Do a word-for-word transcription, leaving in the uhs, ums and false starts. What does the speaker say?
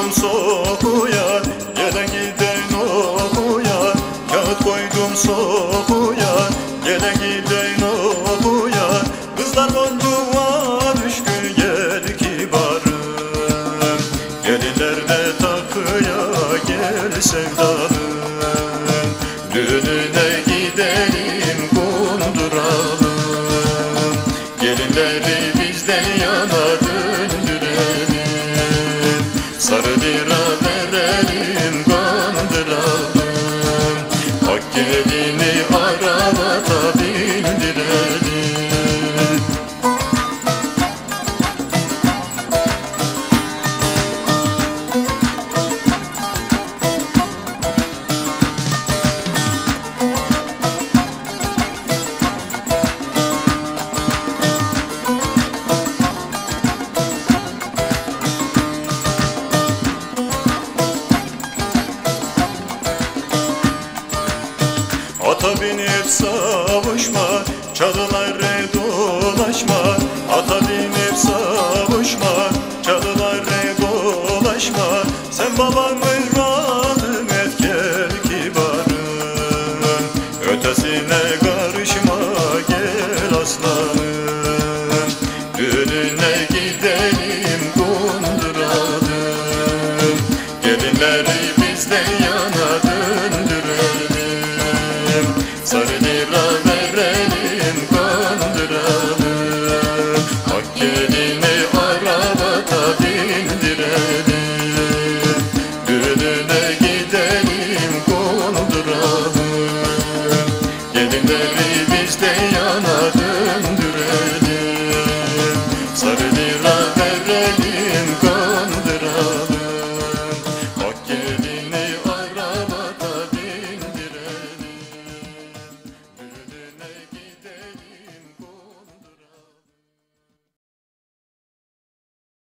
koydum sokuya, gelen giden okuya. Kağıt koydum sokuya, gelen giden okuya. Kızlar boncuğa düşkün gel kibarım, gelinler de takıya gel sevdalım. Düğününe gidelim kunduralım, gelinleri bizden yana döndürelim. Sarı lira verelim kandıralım, hak gelini arabata bindirelim. Ata binip savuşma, çalılara dolaşma. Ata binip savuşma, çalılara dolaşma. Sen babamın rahatım et gel kibarım, ötesine karışma gel aslanım. Düğününe gidelim kunduralım, gelinleri bizden yana döndürelim. Sarı lira verelim kandıralım, hak gelini arabata bindirelim. Düğününe gidelim konduralım, gelinleri bizden yana döndürelim. Sarı